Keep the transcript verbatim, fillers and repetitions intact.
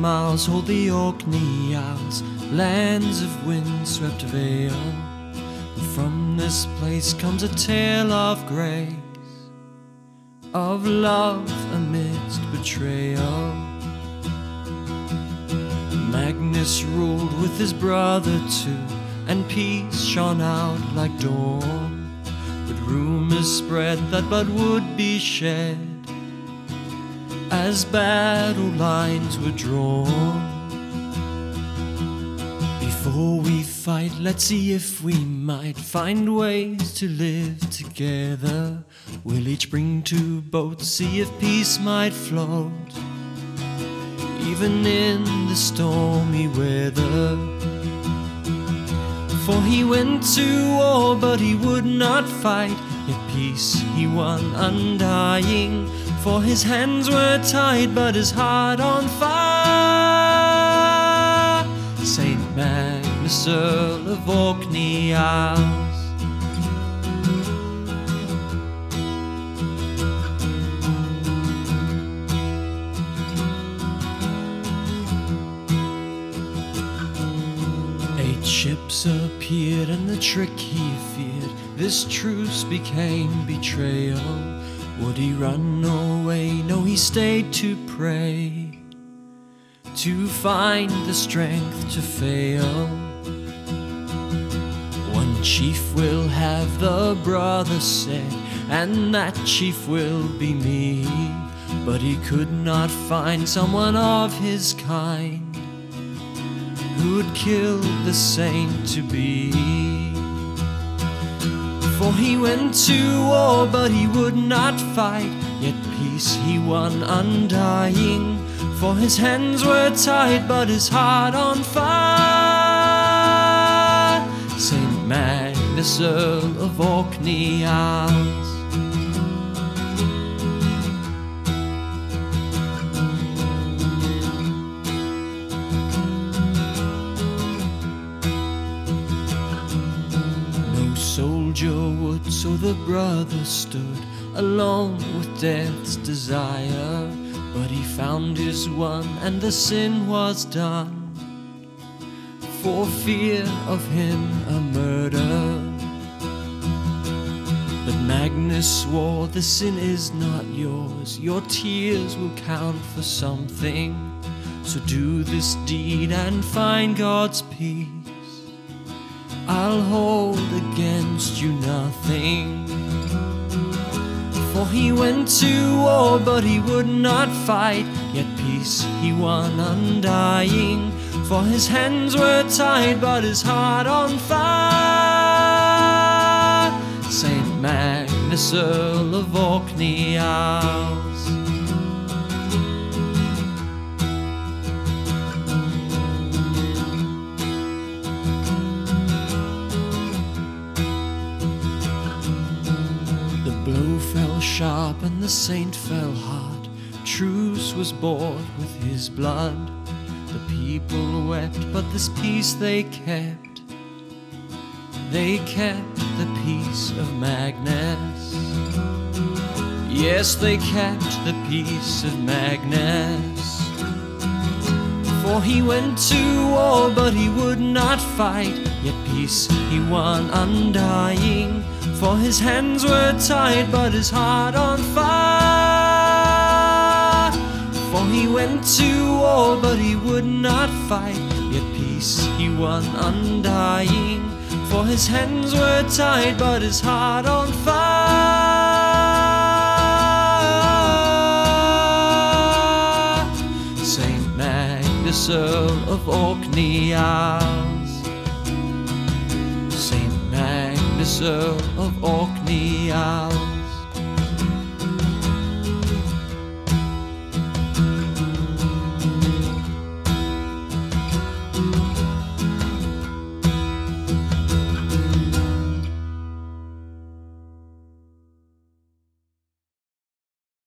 miles hold the Orkney Isles, lands of windswept vale. And from this place comes a tale of grace, of love amidst betrayal. Magnus ruled with his brother too, and peace shone out like dawn. But rumors spread that blood would be shed as battle lines were drawn. Before we fight, let's see if we might find ways to live together. We'll each bring two boats, see if peace might float, even in the stormy weather. For he went to war, but he would not fight, yet peace he won undying. For his hands were tied, but his heart on fire. Saint Magnus, Earl of Orkney Isles. Eight ships appeared, and the trick he feared, this truce became betrayal. Would he run away? No, he stayed to pray, to find the strength to fail. One chief will have, the brother said, and that chief will be me. But he could not find someone of his kind who'd kill the saint to be. For he went to war, but he would not fight, yet peace he won undying. For his hands were tied, but his heart on fire. Saint Magnus, Earl of Orkney Isles. Soldier would, so the brother stood alone with death's desire. But he found his one, and the sin was done, for fear of him a murder. But Magnus swore, the sin is not yours, your tears will count for something. So do this deed and find God's peace, I'll hold against you nothing. For he went to war, but he would not fight, yet peace he won undying. For his hands were tied, but his heart on fire. Saint Magnus, Earl of Orkney Isles. Blow fell sharp and the saint fell hard. Truce was bought with his blood. The people wept, but this peace they kept. They kept the peace of Magnus. Yes, they kept the peace of Magnus. For he went to war, but he would not fight, yet peace he won undying. For his hands were tied, but his heart on fire. For he went to war, but he would not fight, yet peace he won undying. For his hands were tied, but his heart on fire. Saint Magnus, Earl of Orkney Isles. Saint Magnus, Earl of Orkney Isles.